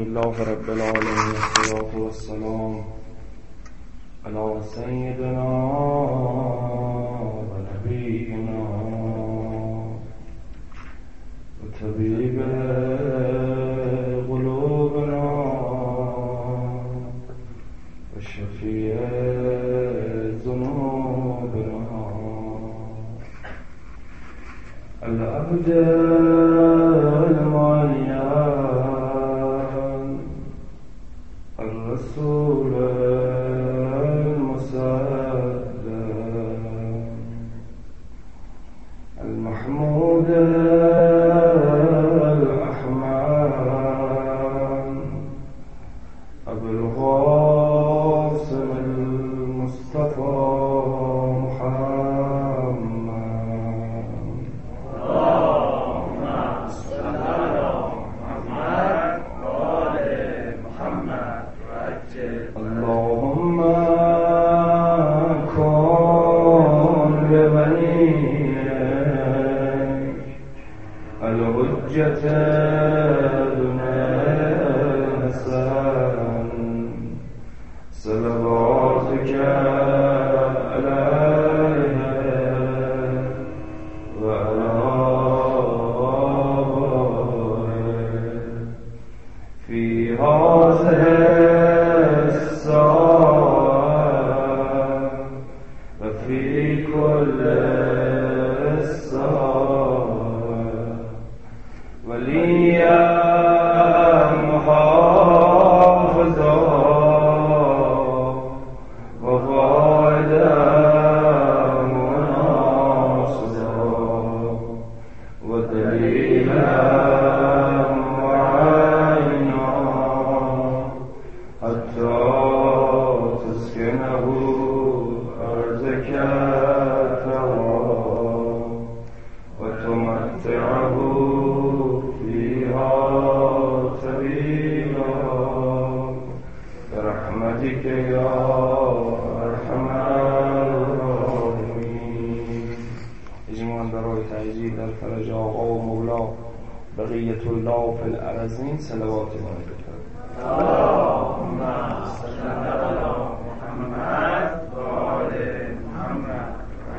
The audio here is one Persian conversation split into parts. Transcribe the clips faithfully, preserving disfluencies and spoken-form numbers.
لله رب العالمين والصلاة والسلام على سيدنا ونبينا وطبيب قلوبنا وشفيع ذنوبنا العبد المعين الرسول المسدد المحمود الأحمد أبو القاسم المصطفى صلواتك عليه وعلى في هذه الساعة وفي كل الساعة وليا محافظا وقائدا مناصرا ودليلا وعينا حتى تسكنه أرضك وتمتعه فيها طويلا برحمتك يا ارحم الراحمین. اجماعاً برای تعجیل در فرج آقا و مولا بقیت الله فی الارضین صلوات الله اللهم صل علی محمد و آل محمد.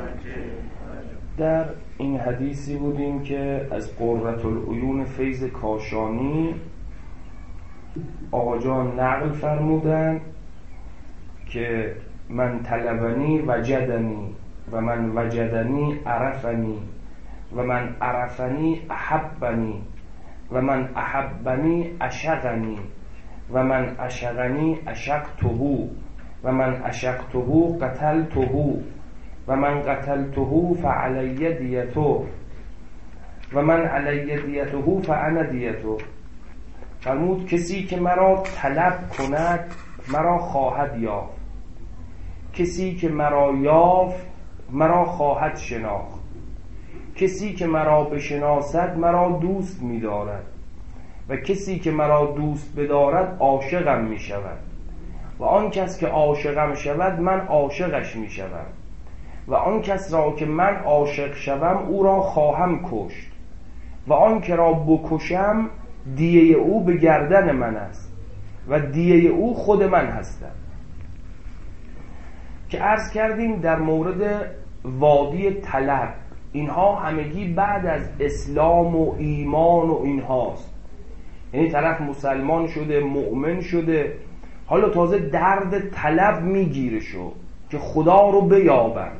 در این حدیثی بودیم که از قرة العیون فیض کاشانی آقا جان نقل فرمودن که من طلبنی وجدنی و من وجدنی عرفنی و من عرفنی احبنی و من احبنی عشقنی و من عشقنی عشقته و من عشقته قتلته و من قتلته فعلی دیته و من علی دیته فانا دیته. فرمود کسی که مرا طلب کند مرا خواهد یافت، کسی که مرا یافت مرا خواهد شناخت، کسی که مرا بشناسد مرا دوست می دارد و کسی که مرا دوست بدارد عاشقم می شود و آن کس که عاشقم شود من عاشقش می شوم و آن کس را که من عاشق شوم او را خواهم کشت و آن که را بکشم دیه او به گردن من است و دیه او خود من هستم. که عرض کردیم در مورد وادی طلب اینها همگی بعد از اسلام و ایمان و اینهاست، یعنی طرف مسلمان شده مؤمن شده حالا تازه درد طلب میگیره شو که خدا رو بیابم،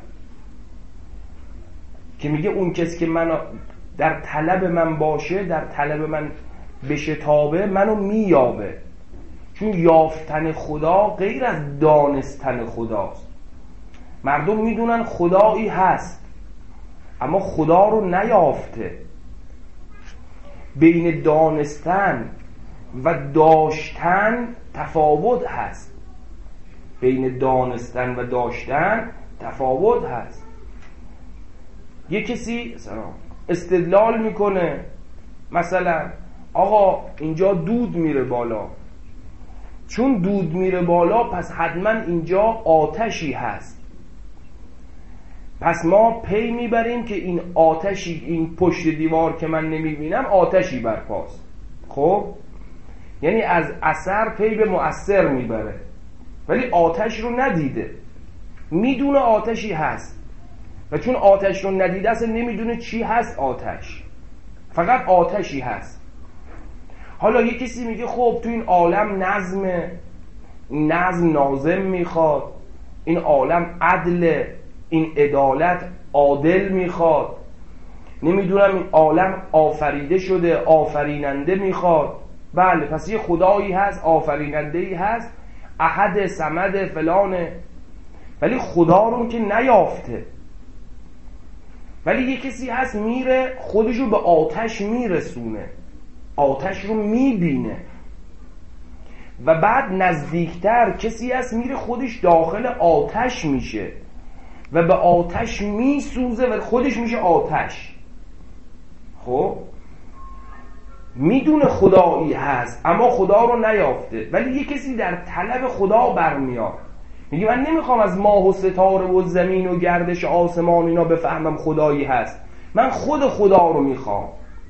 که میگه اون کسی که من در طلب من باشه در طلب من بشتابه منو مییابه، چون یافتن خدا غیر از دانستن خداست. مردم میدونن خدایی هست اما خدا رو نیافته. بین دانستن و داشتن تفاوت هست، بین دانستن و داشتن تفاوت هست. یه کسی استدلال میکنه مثلا آقا اینجا دود میره بالا، چون دود میره بالا پس حتما اینجا آتشی هست، پس ما پی میبریم که این آتشی این پشت دیوار که من نمیبینم آتشی برپاست. خب یعنی از اثر پی به مؤثر میبره، ولی آتش رو ندیده، میدونه آتشی هست و چون آتش رو ندیده اصلا نمیدونه چی هست آتش، فقط آتشی هست. حالا یه کسی میگه خب تو این عالم نظمه، این نظم ناظم میخواد، این عالم عدل، این عدالت عادل میخواد، نمیدونم این عالم آفریده شده آفریننده میخواد. بله پس یه خدایی هست، آفرینندهی هست، احد صمد فلانه، ولی خدا رو که نیافته. ولی یه کسی هست میره خودشو به آتش میرسونه، آتش رو میبینه، و بعد نزدیکتر کسی هست میره خودش داخل آتش میشه و به آتش میسوزه و خودش میشه آتش. خب میدونه خدایی هست اما خدا رو نیافته. ولی یه کسی در طلب خدا برمیاد، میگه من نمیخوام از ماه و ستاره و زمین و گردش آسمان اینا بفهمم خدایی هست، من خود خدا رو میخوام.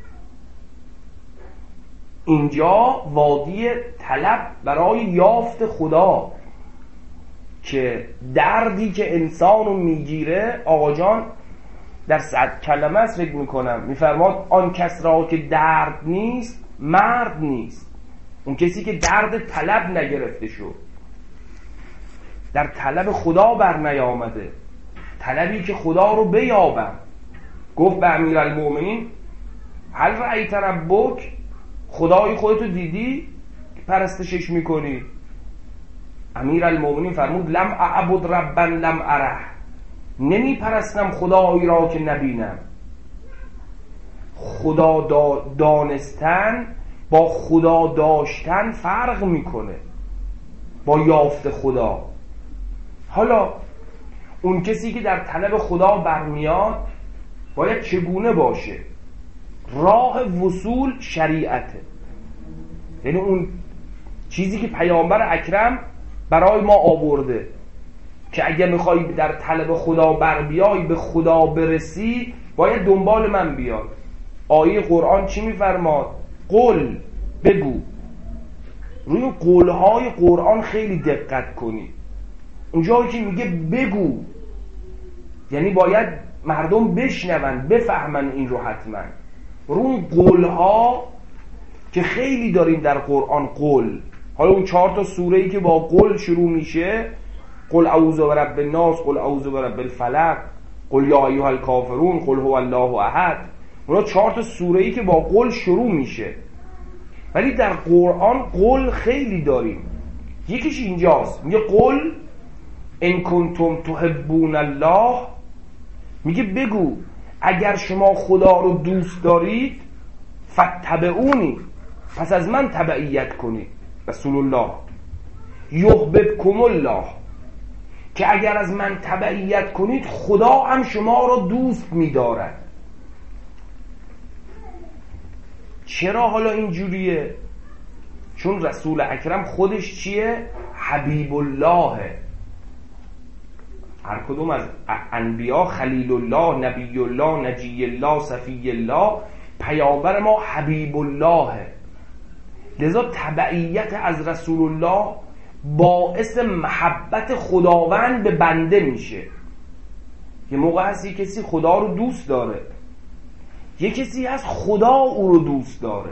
اینجا وادی طلب برای یافت خدا، که دردی که انسان رو میگیره آقا جان در صد کلمه است فکر میکنم میفرماد آن کس را که درد نیست مرد نیست. اون کسی که درد طلب نگرفته شد، در طلب خدا بر نیامده، طلبی که خدا رو بیابم. گفت به امیرالمومنین هل رأیت ربک، خدای خودتو دیدی پرستشش میکنی؟ امیرالمومنین فرمود لم اعبد ربا لم اره، نمی پرستم خدایی را که نبینم. خدا دانستن با خدا داشتن فرق میکنه، با یافت خدا. حالا اون کسی که در طلب خدا برمیاد باید چگونه باشه؟ راه وصول شریعته، یعنی اون چیزی که پیامبر اکرم برای ما آورده که اگر میخوای در طلب خدا بر بیای، به خدا برسی، باید دنبال من بیای. آیه قرآن چی میفرماد؟ قل، بگو. روی قولهای قرآن خیلی دقت کنی. اونجایی که میگه بگو یعنی باید مردم بشنون بفهمن این رو حتما. رو اون قولها که خیلی داریم در قرآن قول، حالا اون چهار تا سوره‌ای که با قول شروع میشه، قل اعوذ برب الناس، قل اعوذ برب الفلق، قل یا ایها الکافرون، قل هو الله احد، اونا چهار تا سوره‌ای که با قول شروع میشه. ولی در قرآن قول خیلی داریم. یکیش اینجاست، میگه قل ان کنتم تحبون الله، میگه بگو اگر شما خدا رو دوست دارید فاتبعونی، پس از من تبعیت کنید. رسول الله یحببکم الله، که اگر از من تبعیت کنید خدا هم شما رو دوست می‌دارد. چرا حالا اینجوریه؟ چون رسول اکرم خودش چیه؟ حبیب الله. هر کدوم از انبیا خلیل الله، نبی الله، نجی الله، صفی الله، پیامبر ما حبیب الله. لذا تبعیت از رسول الله باعث محبت خداوند به بنده میشه. یه موقع هستی کسی خدا رو دوست داره، یه کسی هست خدا او رو دوست داره.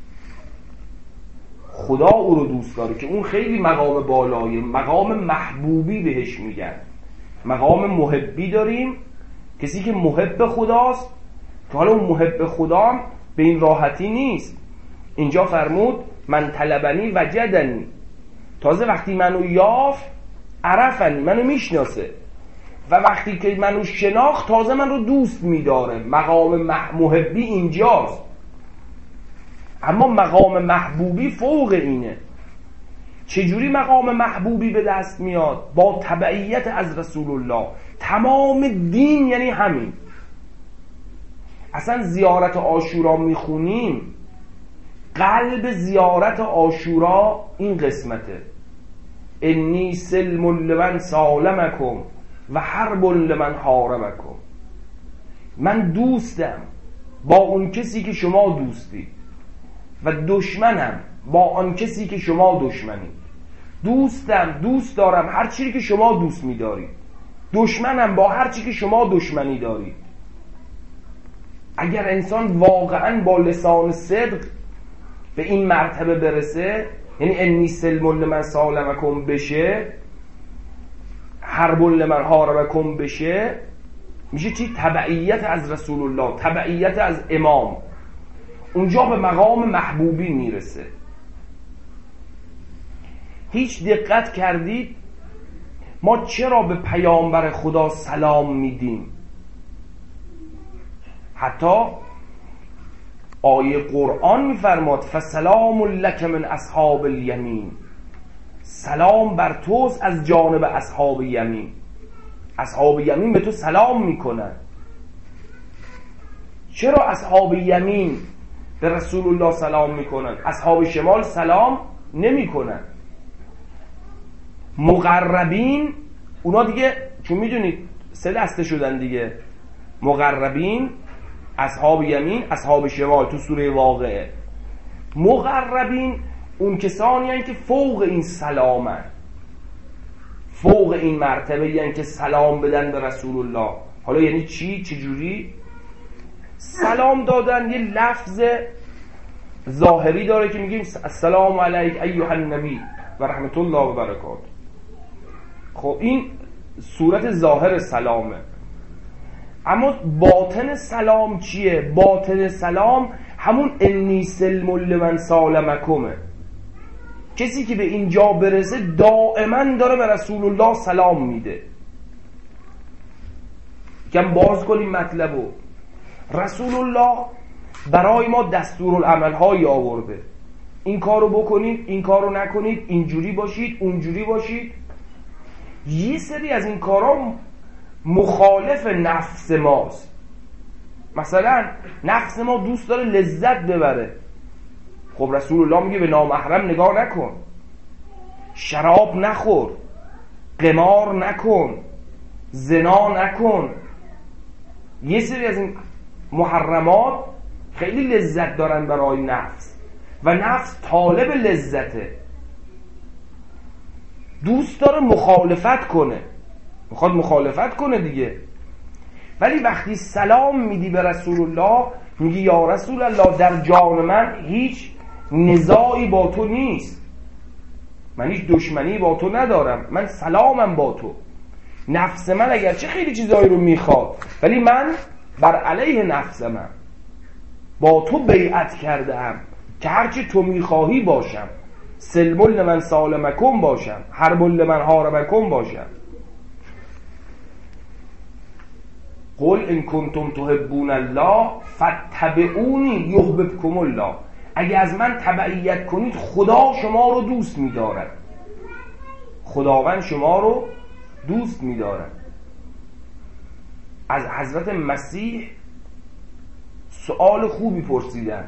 خدا او رو دوست داره که اون خیلی مقام بالایی، مقام محبوبی بهش میگن. مقام محبی داریم، کسی که محب خداست، که حالا اون محب خدا به این راحتی نیست. اینجا فرمود من طلبنی وجدنی، تازه وقتی منو یافت عرفنی، منو میشناسه، و وقتی که منو شناخت تازه من رو دوست میداره. مقام محبی اینجاست، اما مقام محبوبی فوق اینه. چجوری مقام محبوبی به دست میاد؟ با تبعیت از رسول الله. تمام دین یعنی همین. اصلا زیارت عاشورا میخونیم، قلب زیارت عاشورا این قسمته: انی سلم لمن سالمکم و حرب لمن حاربکم. من دوستم با اون کسی که شما دوستی و دشمنم با آن کسی که شما دشمنید. دوستم، دوست دارم هر چیزی که شما دوست می‌دارید. دشمنم با هر چیزی که شما دشمنی دارید. اگر انسان واقعاً با لسان صدق به این مرتبه برسه، یعنی انی سلم لمن سالمکم بشه، حرب لمن حاربکم بشه، میشه چی؟ تبعیت از رسول الله، تبعیت از امام. اونجا به مقام محبوبی میرسه. هیچ دقت کردید ما چرا به پیامبر خدا سلام میدیم؟ حتی آیه قرآن میفرماد فسلام لک من اصحاب الیمین، سلام بر توست از جانب اصحاب یمین. اصحاب یمین به تو سلام میکنن. چرا اصحاب یمین به رسول الله سلام میکنن، اصحاب شمال سلام نمیکنن؟ مقربین اونا دیگه چون میدونید سه دسته شدن دیگه، مقربین، اصحاب یمین، اصحاب شمال تو سوره واقعه. مقربین اون کسانی هستند که فوق این سلامن، فوق این مرتبه هستند که سلام بدن به رسول الله. حالا یعنی چی؟ چجوری؟ سلام دادن یه لفظ ظاهری داره که میگیم السلام علیک ایها النبی و رحمت الله و برکاته. خب این صورت ظاهر سلامه. اما باطن سلام چیه؟ باطن سلام همون انی سلم لمن سالمکمه. کسی که به اینجا برسه دائما داره به رسول الله سلام میده. کم باز کنیم مطلبو. رسول الله برای ما دستورالعمل هایی آورده، این کارو بکنید، این کارو نکنید، اینجوری باشید، اونجوری باشید. یه سری از این کارا مخالف نفس ماست. مثلا نفس ما دوست داره لذت ببره. خب رسول الله میگه به نامحرم نگاه نکن، شراب نخور، قمار نکن، زنا نکن. یه سری از این محرمات خیلی لذت دارن برای نفس و نفس طالب لذته، دوست داره مخالفت کنه، میخواد مخالفت کنه دیگه. ولی وقتی سلام میدی به رسول الله، میگی یا رسول الله در جان من هیچ نزاعی با تو نیست، من هیچ دشمنی با تو ندارم، من سلامم با تو. نفس من اگرچه خیلی چیزایی رو میخواد ولی من بر علیه نفسمم، با تو بیعت کردم که هرچی تو میخواهی باشم، سلم لمن سالمکم باشم، حرب لمن حاربکم باشم. قل ان کنتم تحبون الله فاتبعونی یحببکم الله. اگه از من تبعیت کنید خدا شما رو دوست می‌دارد، خداوند شما رو دوست می‌دارد. از حضرت مسیح سوال خوبی پرسیدن.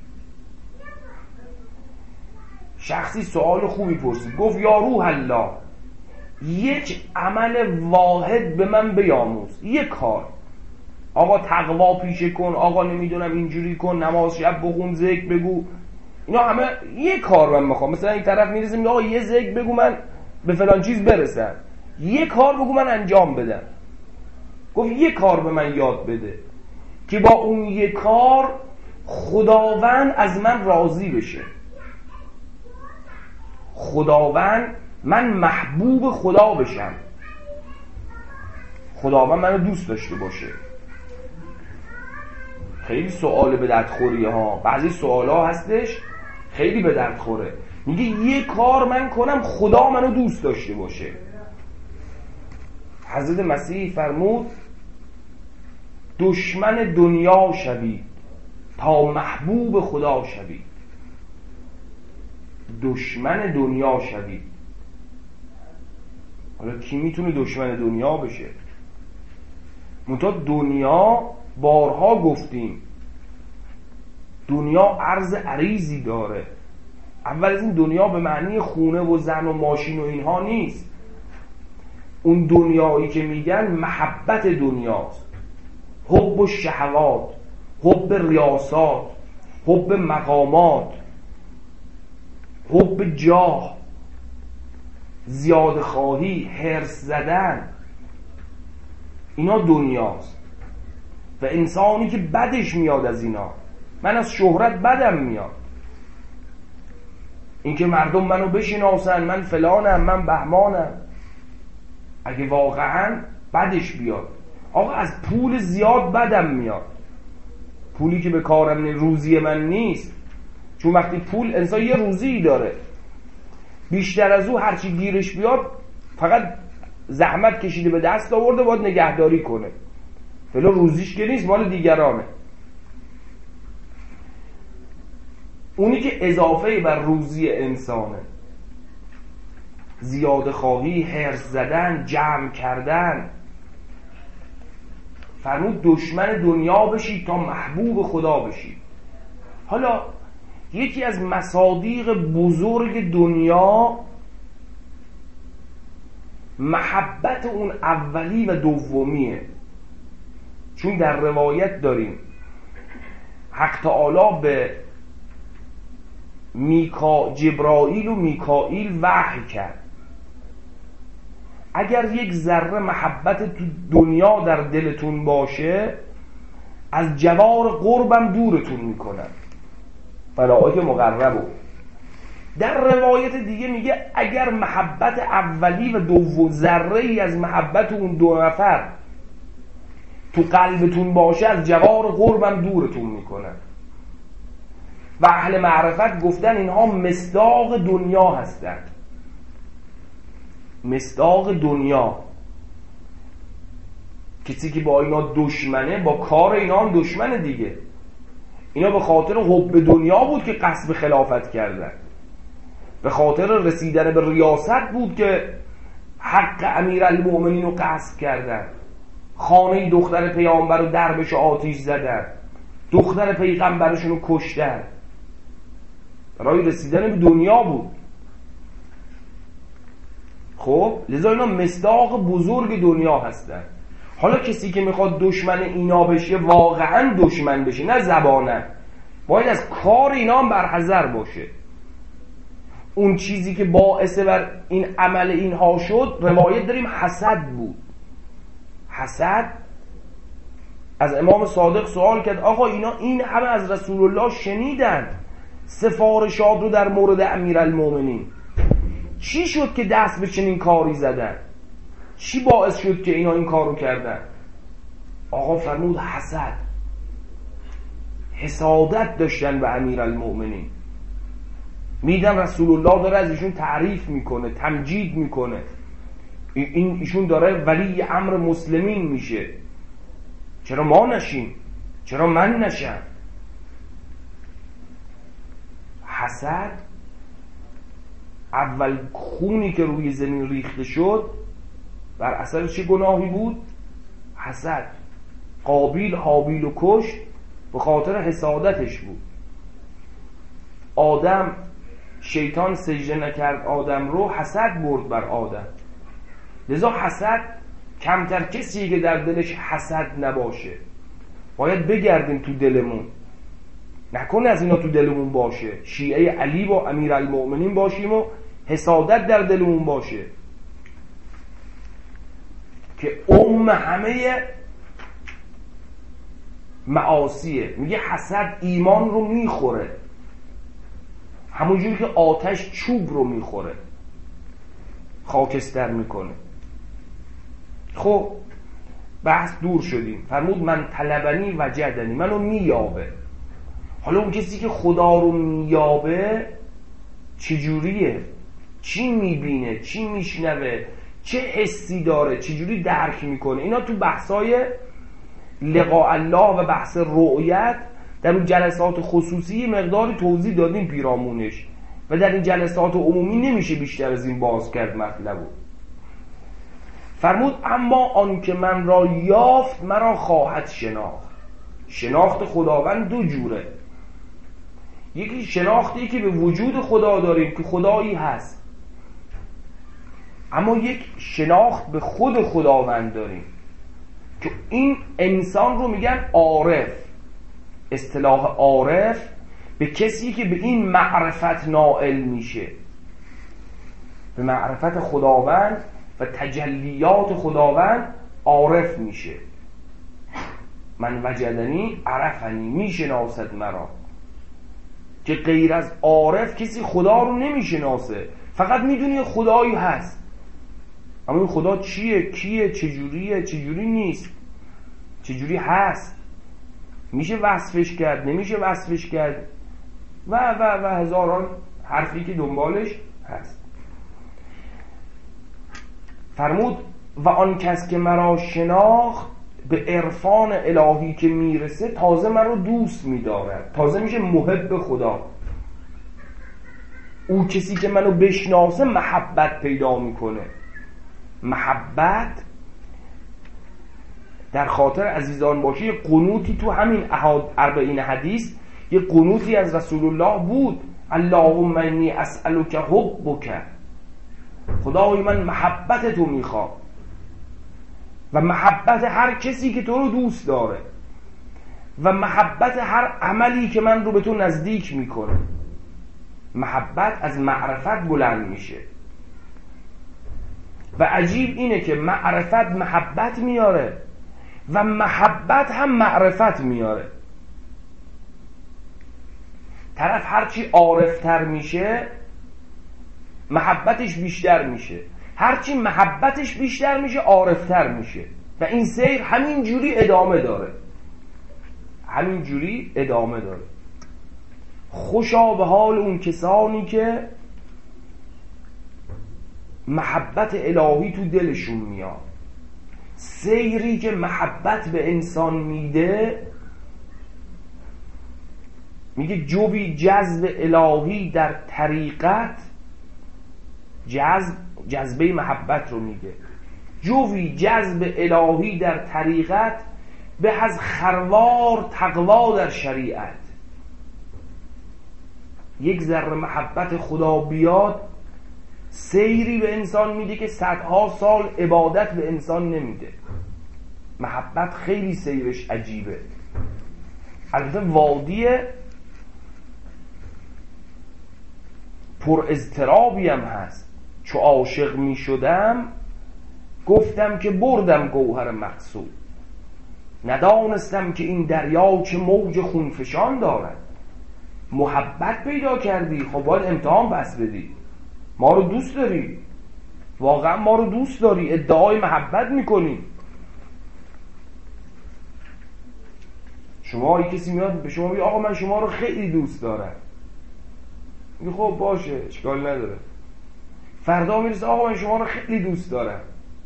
شخصی سوال خوبی پرسید، گفت یا روح الله یک عمل واحد به من بیاموز، یک کار. آقا تقوا پیشه کن، آقا نمیدونم اینجوری کن، نماز شب بخون، ذکر بگو، اینا همه یک کار من میخوام. مثلا این طرف میرسیم آقا یه ذکر بگو من به فلان چیز برسم، یک کار بگو من انجام بدم. گفت یک کار به من یاد بده که با اون یک کار خداوند از من راضی بشه، خداوند من محبوب خدا بشم، خداوند منو دوست داشته باشه. خیلی سوال به درد خوریه ها، بعضی سوال ها هستش خیلی به درد خوره. میگه یه کار من کنم خدا منو دوست داشته باشه. حضرت مسیح فرمود دشمن دنیا شوید تا محبوب خدا شوید. دشمن دنیا شوید. حالا کی میتونه دشمن دنیا بشه؟ منتها دنیا بارها گفتیم دنیا عرض عریضی داره. اول از این دنیا به معنی خونه و زن و ماشین و اینها نیست. اون دنیایی که میگن محبت دنیاست، حب و شهوات، حب ریاست، حب مقامات. حب جاه، زیاده خواهی، حرص زدن، اینا دنیاست. و انسانی که بدش میاد از اینا، من از شهرت بدم میاد، اینکه مردم منو بشناسن، من فلانم، من بهمانم، اگه واقعا بدش بیاد. آقا از پول زیاد بدم میاد، پولی که به کارم نی، روزی من نیست. چون وقتی پول، انسان یه روزی داره، بیشتر از او هرچی گیرش بیاد فقط زحمت کشیده به دست آورده، باید نگهداری کنه، فلا روزیش که نیست، مال دیگرانه. اونی که اضافه بر روزی انسانه، زیاده خواهی، حرص زدن، جمع کردن. فرمود دشمن دنیا بشید تا محبوب خدا بشید. حالا یکی از مصادیق بزرگ دنیا محبت اون اولی و دومیه. چون در روایت داریم حق تعالی به میکا جبرائیل و میکائیل وحی کرد اگر یک ذره محبت تو دنیا در دلتون باشه، از جوار قربم دورتون میکنن، ملائکه مقربو. در روایت دیگه میگه اگر محبت اولی و دوم، ذره ای از محبت اون دو نفر تو قلبتون باشه، از جوار قربم دورتون میکنن. و اهل معرفت گفتن اینها مصداق دنیا هستند. مصداق دنیا، کسی که با اینا دشمنه، با کار اینا هم دشمنه دیگه. اینا به خاطر حب دنیا بود که قصد خلافت کردن، به خاطر رسیدن به ریاست بود که حق امیرالمؤمنین رو قصد کردن، خانه دختر پیامبر رو دربش آتیش زدن، دختر پیغمبرشون رو کشتن، برای رسیدن به دنیا بود. خب لذا اینا مصداق بزرگ دنیا هستن. حالا کسی که میخواد دشمن اینا بشه، واقعا دشمن بشه، نه زبانه، باید از کار اینا هم برحذر باشه. اون چیزی که باعث بر این عمل اینها شد، روایت داریم حسد بود. حسد. از امام صادق سوال کرد آقا اینا این همه از رسول الله شنیدن سفارشات رو در مورد امیرالمؤمنین، چی شد که دست به چنین کاری زدن؟ چی باعث شد که اینا این کارو کردن؟ آقا فرمود حسد، حسادت داشتن به امیرالمؤمنین. میدن رسول الله داره از ایشون تعریف میکنه، تمجید میکنه، این ایشون داره ولی امر مسلمین میشه، چرا ما نشیم؟ چرا من نشم؟ حسد. اول خونی که روی زمین ریخته شد بر اثر چه گناهی بود؟ حسد. قابیل حابیل و کشت به خاطر حسادتش بود. آدم، شیطان سجده نکرد آدم رو، حسد برد بر آدم. لذا حسد، کمتر کسی که در دلش حسد نباشه. باید بگردیم تو دلمون، نکنه از اینا تو دلمون باشه، شیعه علی و امیرالمؤمنین باشیم و حسادت در دلمون باشه که ام همه معاصیه. میگه حسد ایمان رو میخوره، همونجوری که آتش چوب رو میخوره، خاکستر میکنه. خب بحث دور شدیم. فرمود من طلبنی وجدنی، منو مییابه. حالا اون کسی که خدا رو مییابه چجوریه؟ چی میبینه؟ چی میشنوه؟ چه حسی داره؟ چجوری درک میکنه؟ اینا تو بحثای لقاء الله و بحث رؤیت در اون جلسات خصوصی مقداری توضیح دادیم پیرامونش، و در این جلسات عمومی نمیشه بیشتر از این باز کرد مطلبو. فرمود اما آن که من را یافت مرا خواهد شناخت. شناخت خداوند دو جوره. یکی شناختی که به وجود خدا داریم که خدایی هست، اما یک شناخت به خود خداوند داریم که این انسان رو میگن عارف. اصطلاح عارف به کسی که به این معرفت نائل میشه، به معرفت خداوند و تجلیات خداوند عارف میشه. من وجدنی عرفنی، میشناسد مرا. که غیر از عارف کسی خدا رو نمیشناسه، فقط میدونی خدایی هست، اما این خدا چیه، کیه، چجوریه، چجوری نیست، چجوری هست، میشه وصفش کرد، نمیشه وصفش کرد و و و هزاران حرفی که دنبالش هست. فرمود و آن کس که مرا شناخت به عرفان الهی که میرسه تازه مرا دوست میدارد، تازه میشه محب خدا. او کسی که منو بشناسه محبت پیدا میکنه. محبت در خاطر عزیزان باشه، یه قنوتی تو همین اربعین حدیث، یه قنوتی از رسول الله بود: اللهم انی اسألک حبک، خدای من محبت تو میخوام و محبت هر کسی که تو رو دوست داره و محبت هر عملی که من رو به تو نزدیک میکنه. محبت از معرفت بلند میشه و عجیب اینه که معرفت محبت میاره و محبت هم معرفت میاره. طرف هرچی عارفتر میشه محبتش بیشتر میشه، هرچی محبتش بیشتر میشه عارفتر میشه و این سیر همین جوری ادامه داره، همین جوری ادامه داره. خوشا به حال اون کسانی که محبت الهی تو دلشون میاد. سیری که محبت به انسان میده، میگه جوی جذب الهی در طریقت، جذب جذبه محبت رو میگه، جوی جذب الهی در طریقت به از خروار تقوا در شریعت. یک ذره محبت خدا بیاد سیری به انسان میده که صدها سال عبادت به انسان نمیده. محبت خیلی سیرش عجیبه. البته وادی پر اضطرابی هم هست. چو عاشق می شدم گفتم که بردم گوهر مقصود، ندانستم که این دریا چه موج خونفشان دارد. محبت پیدا کردی، خب باید امتحان بس بدی. ما رو دوست داری، واقعا ما رو دوست داری، ادعای محبت میکنی. شما یک کسی میاد به شما میگه آقا من شما رو خیلی دوست دارم، میگه خب باشه اشکال نداره. فردا میرسه آقا من شما رو خیلی دوست دارم.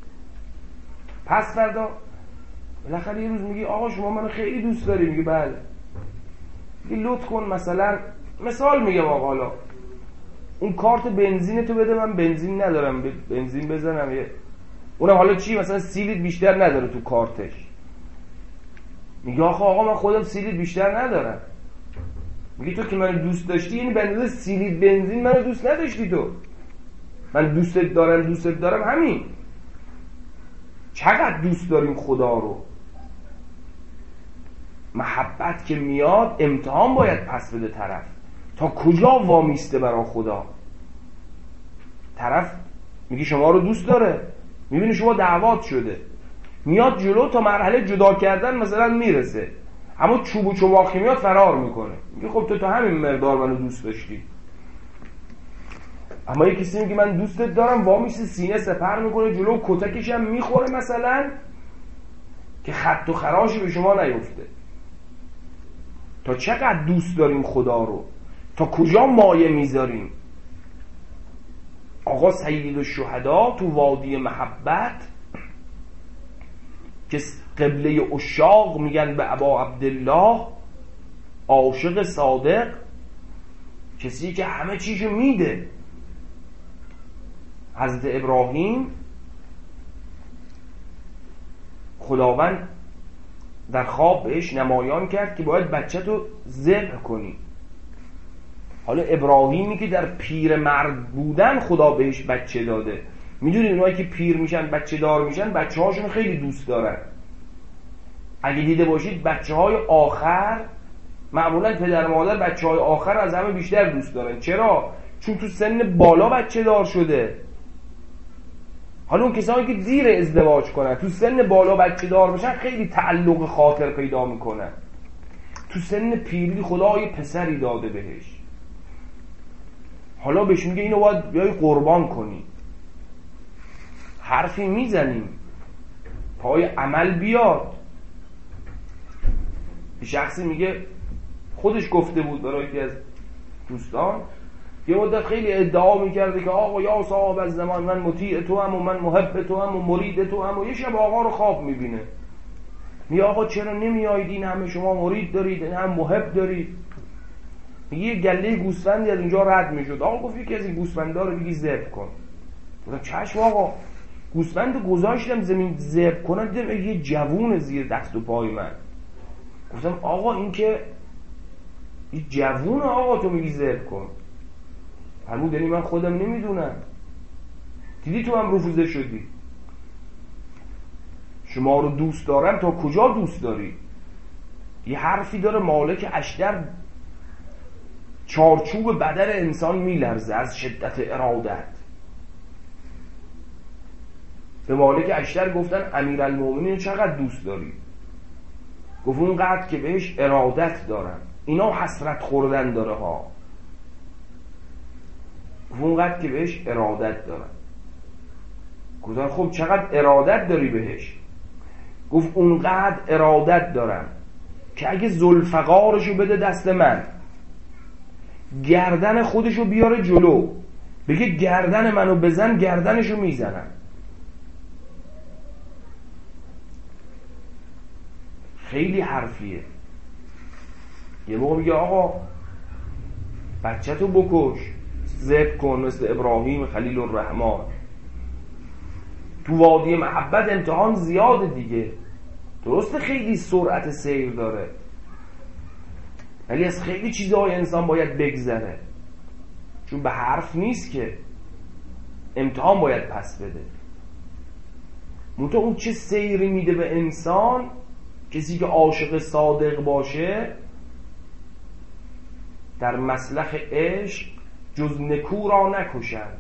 پس فردا بالاخره یه روز میگی آقا شما منو خیلی دوست داری، میگه بله. میگه لطف کن مثلا، مثال میگم آقا حالا اون کارت بنزین تو بده، من بنزین ندارم بنزین بزنم، یه اونم حالا چی مثلا سی لیتر بیشتر نداره تو کارتش. میگه آخه آقا من خودم سی لیتر بیشتر ندارم. میگه تو که منو دوست داشتی یعنی بنزین سی لیتر بنزین منو دوست نداشتی. تو من دوستت دارم دوستت دارم همین. چقدر دوست داریم خدا رو. محبت که میاد امتحان باید پس بده طرف، تا کجا وامیسته برای خدا. طرف میگه شما رو دوست داره، میبینی شما دعوات شده، میاد جلو تا مرحله جدا کردن مثلا میرسه، اما چوب و چماخی میاد فرار میکنه. میگه خب تو تا همین مقدار منو دوست داشتی. اما یه کسی میگه من دوستت دارم، وامیسته سینه سپر میکنه جلو، کتکش هم میخوره مثلا که خط و خراشی به شما نیفته. تا چقدر دوست داریم خدا رو، تا کجا مایه میذاریم. آقا سید الشهدا تو وادی محبت که قبله عشاق میگن به ابا عبدالله، عاشق صادق، کسی که همه چیزو میده. حضرت ابراهیم خداوند در خواب بهش نمایان کرد که باید بچه تو ذبح کنی. حالا ابراهیمی که در پیر مرد بودن خدا بهش بچه داده. میدونید اونایی که پیر میشن بچه دار میشن بچه هاشون خیلی دوست دارن. اگه دیده باشید بچه های آخر معمولا پدر مادر بچه های آخر از همه بیشتر دوست دارن. چرا؟ چون تو سن بالا بچه دار شده. حالا اون کسانی که دیر ازدواج کنن تو سن بالا بچه دار بشن خیلی تعلق خاطر پیدا میکنن. تو سن پیری خدا یه پسری داده بهش، حالا بهش میگه اینو باید بیای قربان کنی. حرفی میزنیم پای عمل بیاد. شخصی میگه، خودش گفته بود برای یکی از دوستان، یه مدت خیلی ادعا میکرده که آقا یا صاحب از زمان، من مطیع تو هم و من محب تو هم و مرید تو هم. و یه شب آقا رو خواب میبینه، میگه آقا چرا نمیایید؟ این همه شما مرید دارید، این هم محب دارید. میگه یه گله گوسفندی از اینجا رد میشد. آقا گفت یکی از این گوسفندا رو بگی ذبح کن. گفتم چشم آقا. گوسفند گذاشتم زمین ذبح کنم، دیدم یه جوون زیر دست و پای من. گفتم آقا این که یه جوون، آقا تو میگی ذبح کن. فرمود یعنی من خودم نمیدونم. دیدی تو هم رفوزه شدی. شما رو دوست دارم تا کجا دوست داری؟ یه حرفی داره مالک اشتر، چارچوب بدن انسان میلرزه از شدت ارادت. به مالک اشتر گفتن امیرالمومنین چقدر دوست داری؟ گفت اونقدر که بهش ارادت دارم. اینا حسرت خوردن داره ها. گفت اونقدر که بهش ارادت دارم. گفتن خب چقدر ارادت داری بهش؟ گفت اونقدر ارادت دارم که اگه ذوالفقارشو بده دست من، گردن خودشو بیاره جلو، بگه گردن منو بزن، گردنشو میزنم. خیلی حرفیه. یه موقع میگه آقا بچه تو بکش، ذبح کن مثل ابراهیم خلیل الرحمن. تو وادی محبت امتحان زیاده دیگه. درسته خیلی سرعت سیر داره، ولی از خیلی چیزهای انسان باید بگذره، چون به حرف نیست که امتحان باید پس بده. منتها اون چه سیری میده به انسان، کسی که عاشق صادق باشه در مسلخ عشق جز نکو را نکشند،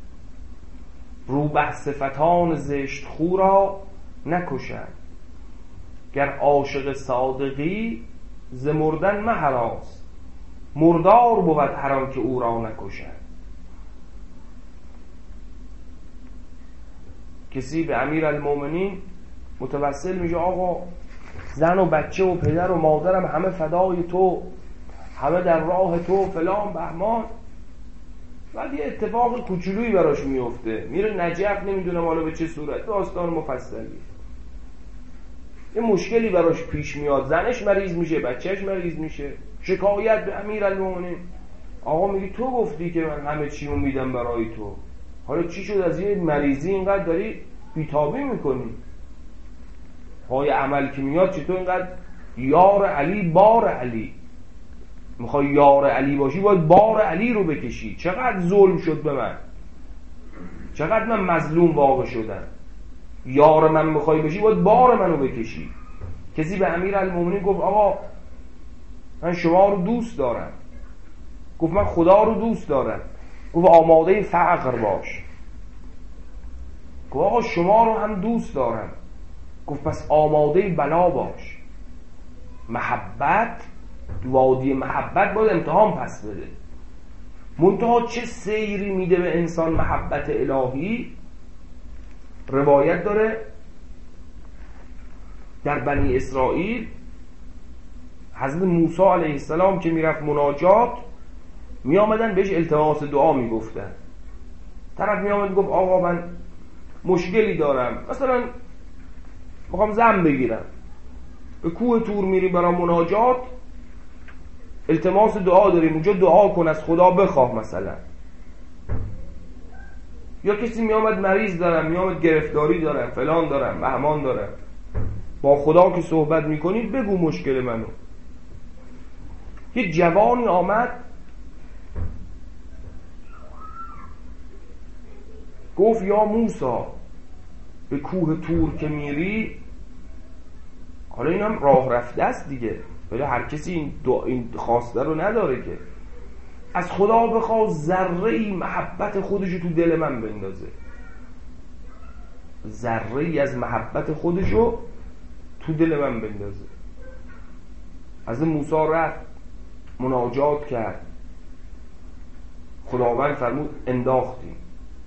روبه صفتان زشت خو را نکشند. گر عاشق صادقی ز مردن مهراس، مردار بود هر آن که او را نکشند. کسی به امیرالمومنین متوسل میشه آقا زن و بچه و پدر و مادرم همه فدای تو، همه در راه تو فلان بهمان. بعد یه اتفاق کوچولویی براش میفته، میره نجف، نمیدونم حالا به چه صورت، داستان مفصلی، یه مشکلی براش پیش میاد، زنش مریض میشه، بچهش مریض میشه، شکایت به امیرالمومنین. آقا میگی تو گفتی که من همه چی رو میدم برای تو، حالا چی شد از یه مریضی اینقدر داری بیتابی میکنی؟ پای عمل که میاد چطور اینقدر یار علی بار علی؟ میخوای یار علی باشی باید بار علی رو بکشی. چقدر ظلم شد به من، چقدر من مظلوم واقع شدم. یار من میخوای بشی باید بار منو بکشی. کسی به امیرالمومنین گفت آقا من شما رو دوست دارم. گفت من خدا رو دوست دارم. گفت آماده فقر باش. گفت آقا شما رو هم دوست دارم. گفت پس آماده بلا باش. محبت، وادی محبت باید امتحان پس بده. منتها چه سیری میده به انسان محبت الهی. روایت داره در بنی اسرائیل حضرت موسی علیه السلام که میرفت مناجات، می آمدن بهش التماس دعا می گفتن. طرف می آمد گفت آقا من مشکلی دارم، مثلا میخوام زن بگیرم، به کوه تور میری برای مناجات، التماس دعا داریم اونجا، دعا کن از خدا بخواه مثلا. یا کسی می آمد مریض دارم، می آمد گرفتاری دارم، فلان دارم، بهمان دارم، با خدا که صحبت میکنی بگو مشکل منو. یه جوانی آمد گفت یا موسی به کوه تور که میری حالا این هم راه رفته است دیگه، ولی هر کسی این, دو این خواسته رو نداره که از خدا بخواد ذره‌ای محبت خودشو تو دل من بندازه، ذره‌ای از محبت خودشو تو دل من بندازه. از موسی رفت مناجات کرد، خداوند فرمود انداختیم.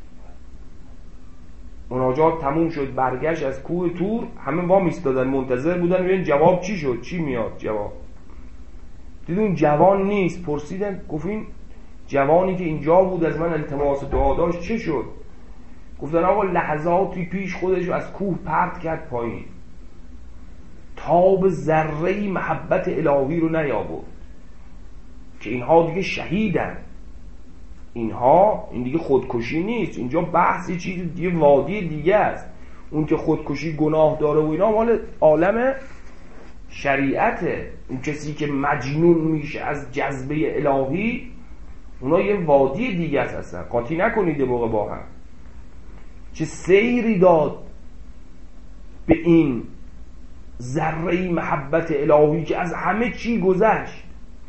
مناجات تموم شد، برگشت از کوه طور، همه وام ایستادن منتظر بودن ببینن جواب چی شد، چی میاد جواب. دیدون جوان نیست، پرسیدن گفتین جوانی که اینجا بود از من التماس دعا داشت چه شد؟ گفتن آقا لحظاتی پیش خودشو از کوه پرت کرد پایین، تاب ذره‌ای محبت الهی رو نیاورد، که اینها دیگه شهیدن، اینها این دیگه خودکشی نیست، اینجا بحثی چیز دیگه وادی دیگه است. اون که خودکشی گناه داره و اینا مال عالم شریعته، اون کسی که مجنون میشه از جذبه الهی اونا یه وادی دیگه است. اصلا قاطی نکنید موقع با هم. چه سیری داد به این ذره محبت الهی که از همه چی گذشت،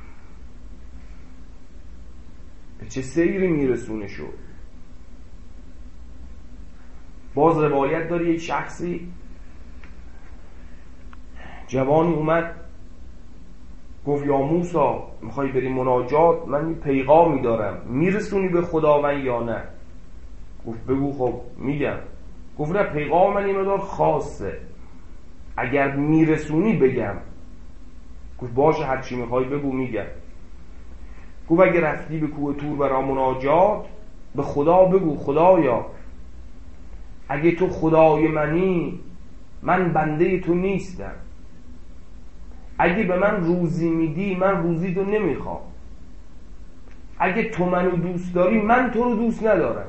به چه سیری میرسونه شد. باز روایت داره یک شخصی جوانی اومد گفت یا موسی میخوای بری مناجات، من پیغامی دارم میرسونی به خداوند یا نه؟ گفت بگو. خب میگم. گفت نه پیغام من این مقدار خاصه، اگر میرسونی بگم. گفت باشه هرچی میخوای بگو میگم. گفت اگه رفتی به کوه طور برای مناجات به خدا بگو خدایا اگه تو خدای منی من بنده تو نیستم، اگه به من روزی میدی من روزی تو نمیخوام، اگه تو منو دوست داری من تو رو دوست ندارم.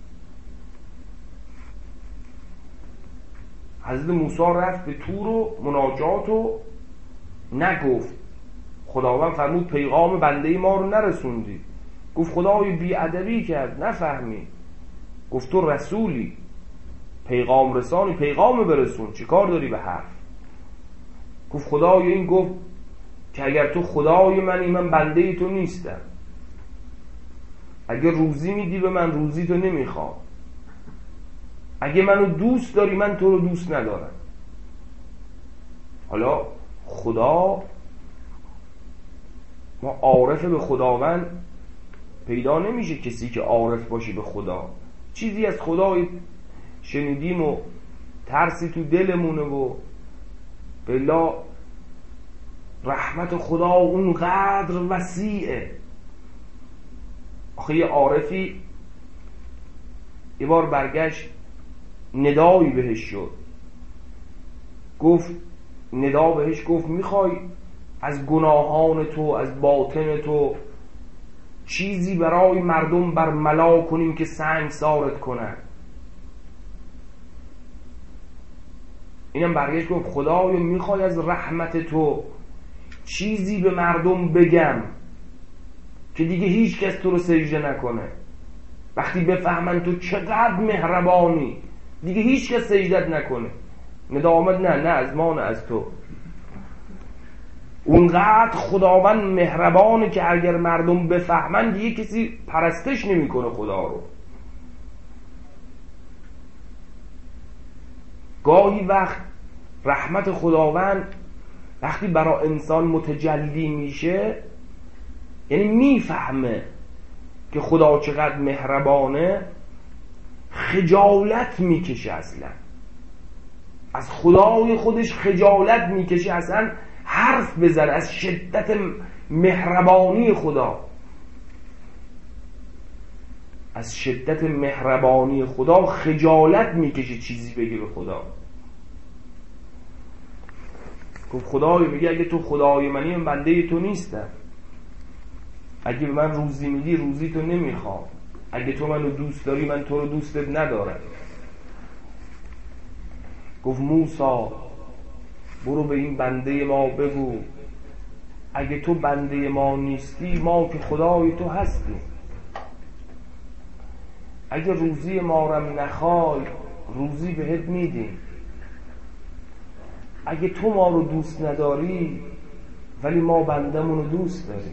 حضرت موسی رفت به طور و مناجات و نگفت. خداوند فرمود پیغام بنده ما رو نرسوندی. گفت خدای بی‌ادبی کرد نفهمی. گفت تو رسولی پیغام رسانی، پیغام برسون، چی کار داری به حرف؟ گفت خدای این گفت که اگر تو خدای منی من بنده تو نیستم، اگر روزی میدی به من روزی تو نمیخوام، اگه منو دوست داری من تو رو دوست ندارم. حالا خدا، ما عارف به خداوند پیدا نمیشه کسی که عارف باشه به خدا. چیزی از خدا شنیدیم و ترسی تو دلمونه و بلا رحمت خدا اونقدر وسیعه. آخه یه عارفی یه بار برگشت ندایی بهش شد، گفت ندا بهش گفت میخوای از گناهان تو از باطن تو چیزی برای مردم برملا کنیم که سنگسارت کنن؟ اینم برگشت گفت خدایا میخوای از رحمت تو چیزی به مردم بگم که دیگه هیچ کس تو رو سجده نکنه، وقتی بفهمن تو چقدر مهربانی دیگه هیچ کس سجدت نکنه. ندا آمد نه نه از ما نه از تو. اونقدر خداوند مهربانه که اگر مردم بفهمن دیگه کسی پرستش نمیکنه خدا رو. گاهی وقت رحمت خداوند وقتی برای انسان متجلی میشه، یعنی میفهمه که خدا چقدر مهربانه، خجالت میکشه، اصلا از خدای خودش خجالت میکشه، اصلا حرف بزن از شدت مهربانی خدا، از شدت مهربانی خدا خجالت میکشه چیزی بگه به خدا. گفت خدای میگه اگه تو خدای منی من بنده تو نیستم، اگه به من روزی میدی روزی تو نمیخوام، اگه تو منو دوست داری من تو رو دوستت ندارم. گفت موسی برو به این بنده ما بگو اگه تو بنده ما نیستی ما که خدای تو هستیم، اگه روزی ما رم نخوای روزی بهت میدیم، اگه تو ما رو دوست نداری ولی ما بندمون رو دوست داریم.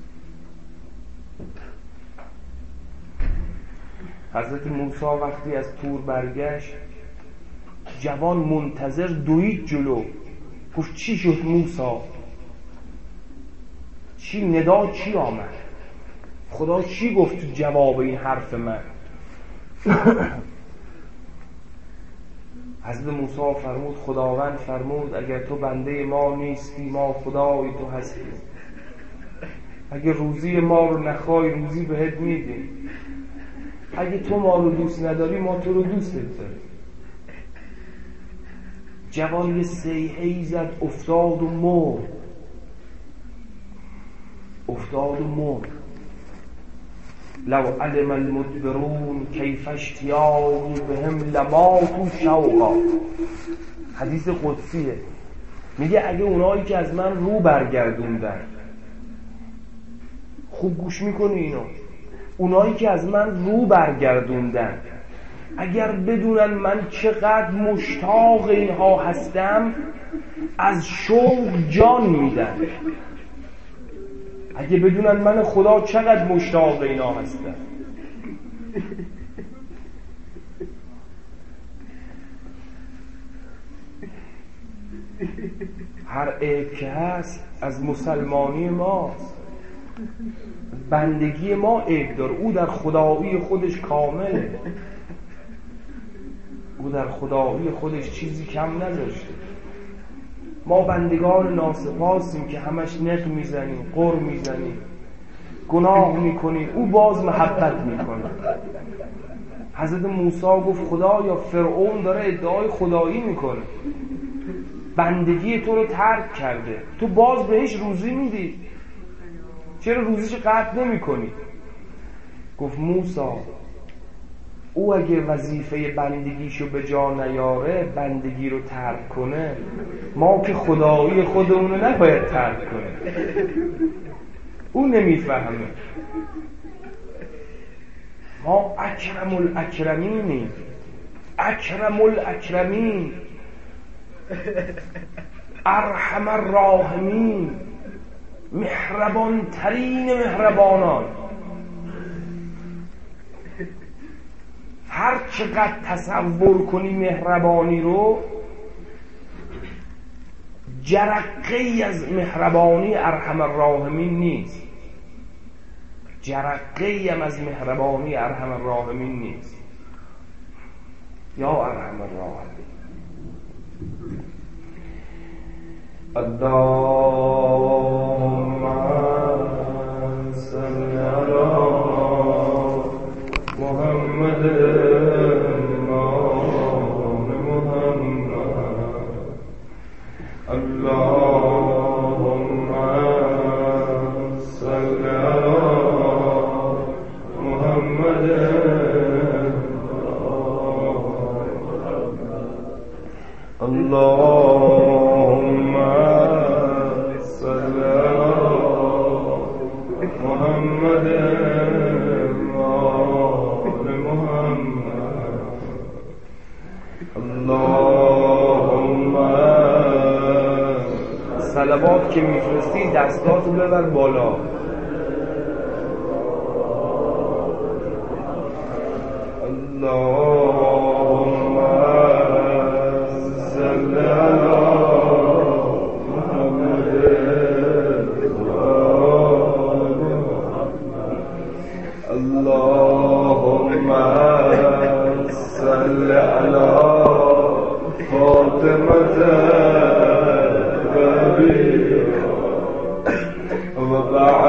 حضرت موسی وقتی از طور برگشت، جوان منتظر دوید جلو، گفت چی شد موسی؟ چی ندا چی آمد؟ خدا چی گفت تو جواب این حرف من؟ حضرت موسی فرمود، خداوند فرمود اگر تو بنده ما نیستی ما خدای تو هستی. اگر روزی ما رو نخوای روزی بهت میدیم. اگه تو ما رو دوست نداری ما تو رو دوست داریم. جوان یه صیحه‌ای زد، افتاد و مرد. افتاد و مرد. لو علم المدبرون کیف اشتیاقی بهم لماتوا شوقا. حدیث قدسیه، میگه اگه اونایی که از من رو برگردوندن، خوب گوش میکنی اینو، اونایی که از من رو برگردوندن اگر بدونن من چقدر مشتاق اینها هستم از شوق جان میدن. اگه بدونن من خدا چقدر مشتاق اینا هستم. هر عیب که هست از مسلمانی ماست. بندگی ما عیب داره، او در خدایی خودش کامله. او در خدایی خودش چیزی کم نذاشته. ما بندگان ناسپاسیم که همش نق میزنیم، قر میزنیم، گناه میکنیم، او باز محبت میکنه. حضرت موسی گفت خدایا فرعون داره ادعای خدایی میکنه، بندگی تو رو ترک کرده، تو باز بهش روزی میدی، چرا روزیش قطع نمی کنی؟ گفت موسی او اگه وظیفه بندگیشو به جا نیاره، بندگی رو ترک کنه، ما که خدایی خودمونو نباید ترک کنه. او نمیفهمه. ما اکرم الاکرمینیم، اکرم الاکرمین، ارحم الراحمین، مهربان ترین مهربانان. هر چقدر تصور کنی مهربانی رو، جرقه‌ای از مهربانی ارحم الراحمین نیست. جرقه‌ای هم از مهربانی ارحم الراحمین نیست. یا ارحم الراحمین. اللهم صل علی محمد آل محمد. اللهم صل علی محمد اللهم صل علی محمد آل محمد. اللهم صلوات که میفرستی دستاتو ببر بالا. اللهم صل علی محمد آل محمد. اللهم صل علی فاطمة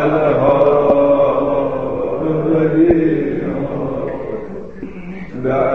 وبعلها بوليها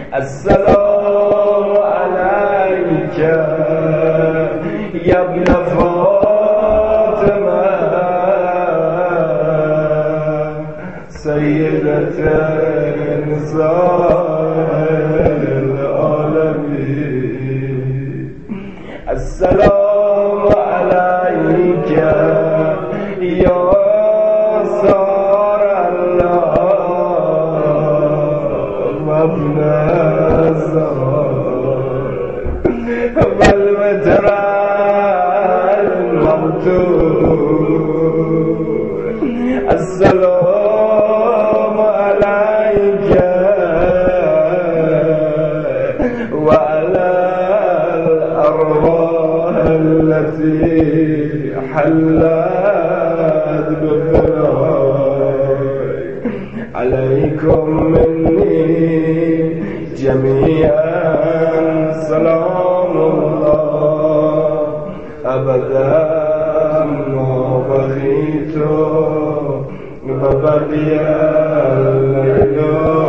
السلام عليك يا ابن فاطمة سيدة نساء العالمين. السلام عليك يا سار الله وابن الزهر والمترى الموتور. السلام عليك وعلى الأرواح التي حلت بالثناء. عليكم مني جميعا سلام الله أبدا ما بقيت وبقي الليل